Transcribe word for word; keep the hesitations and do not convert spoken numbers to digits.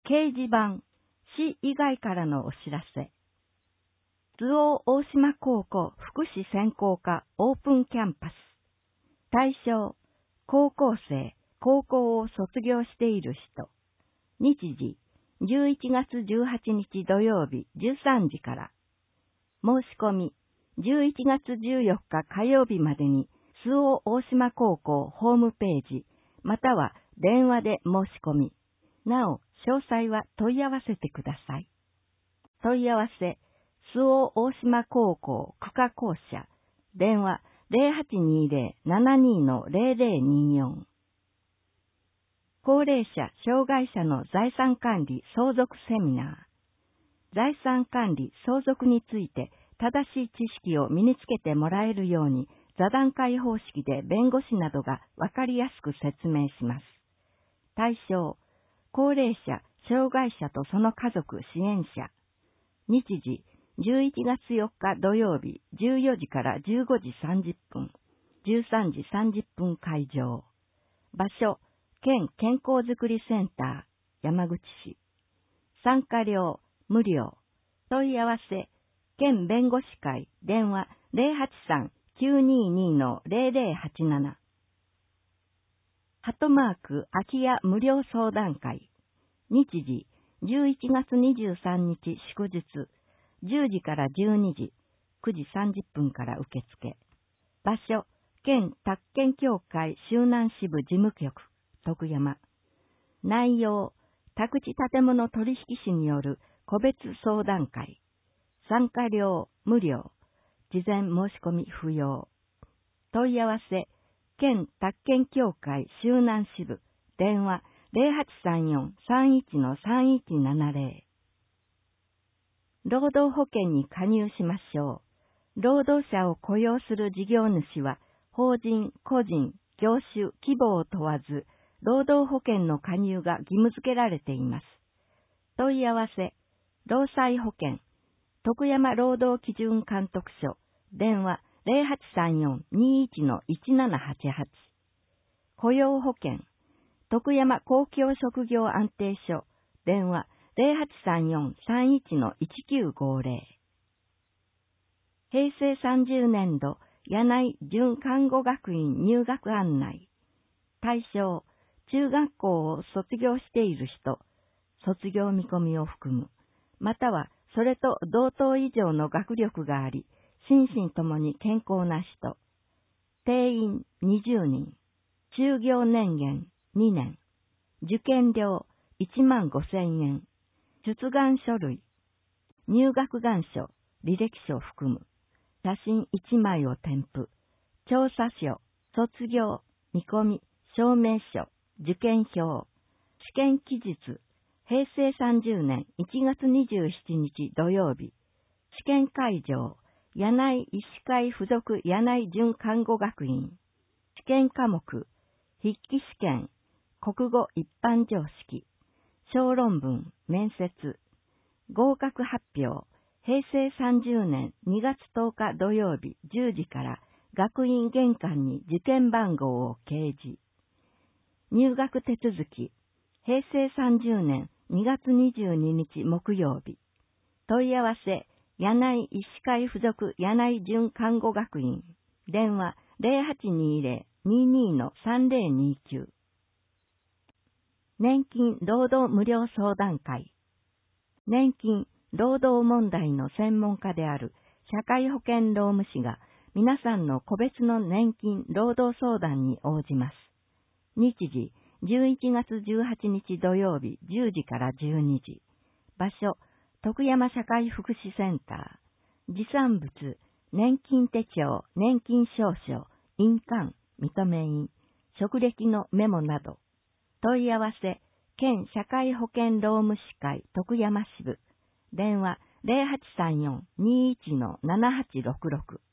掲示板、市以外からのお知らせ。津央大島高校福祉専攻科オープンキャンパス。対象、高校生、高校を卒業している人。日時、じゅういちがつじゅうはちにち土曜日じゅうさんじから。申し込み、じゅういちがつじゅうよっか火曜日までに、津央大島高校ホームページ、または電話で申し込み。なお、詳細は問い合わせてください。問い合わせ、津央大島高校区科校舎、電話 ゼロはちにゼロ ななに ゼロゼロによん。高齢者・障害者の財産管理相続セミナー。財産管理相続について正しい知識を身につけてもらえるように座談会方式で弁護士などがわかりやすく説明します。対象、高齢者・障害者とその家族・支援者。日時、じゅういちがつよっか土曜日じゅうよじからじゅうごじさんじゅっぷん、じゅうさんじさんじゅっぷん会場。場所、県健康づくりセンター、山口市。参加料、無料。問い合わせ、県弁護士会、電話 ゼロはちさん きゅうにに ゼロゼロはちなな。ハトマーク空き家無料相談会。日時、じゅういちがつにじゅうさんにち祝日、じゅうじからじゅうにじ、くじさんじゅっぷんから受付。場所、県宅建協会周南支部事務局、徳山。内容、宅地建物取引士による個別相談会。参加料無料。事前申し込み不要。問い合わせ、県宅建協会周南支部、電話 ゼロはちさんよん さんいち さんいちななゼロ。労働保険に加入しましょう。労働者を雇用する事業主は、法人、個人、業種、規模を問わず、労働保険の加入が義務付けられています。問い合わせ、労災保険、徳山労働基準監督署、電話 ゼロはちさんよん にいち いちななはちはち。雇用保険、徳山公共職業安定所、電話 ゼロはちさんよん さんいち いちきゅうごゼロ。平成さんじゅうねんど、柳井準看護学院入学案内。対象、中学校を卒業している人、卒業見込みを含む、またはそれと同等以上の学力があり、心身ともに健康な人、定員にじゅうにん、就業年限にねん、受験料いちまんごせんえん、出願書類、入学願書、履歴書を含む、写真いちまいを添付、調査書、卒業、見込み、証明書、受験票、試験期日、平成さんじゅうねんいちがつにじゅうしちにち土曜日、試験会場、柳井医師会附属柳井準看護学院、試験科目、筆記試験、国語一般常識、小論文、面接、合格発表、平成さんじゅうねんにがつとおか土曜日じゅうじから学院玄関に受験番号を掲示。入学手続き、平成さんじゅうねんにがつにじゅうににち木曜日。問い合わせ、柳井医師会附属柳井準看護学院。電話 ゼロはちにゼロ にに さんゼロにきゅう。年金労働無料相談会。年金、労働問題の専門家である社会保険労務士が皆さんの個別の年金労働相談に応じます。日時、じゅういちがつじゅうはちにち土曜日じゅうじからじゅうにじ。場所、徳山社会福祉センター。持参物、年金手帳、年金証書、印鑑、認め印、職歴のメモなど。問い合わせ、県社会保険労務士会徳山支部。電話 ゼロはちさんよん にいち ななはちろくろく。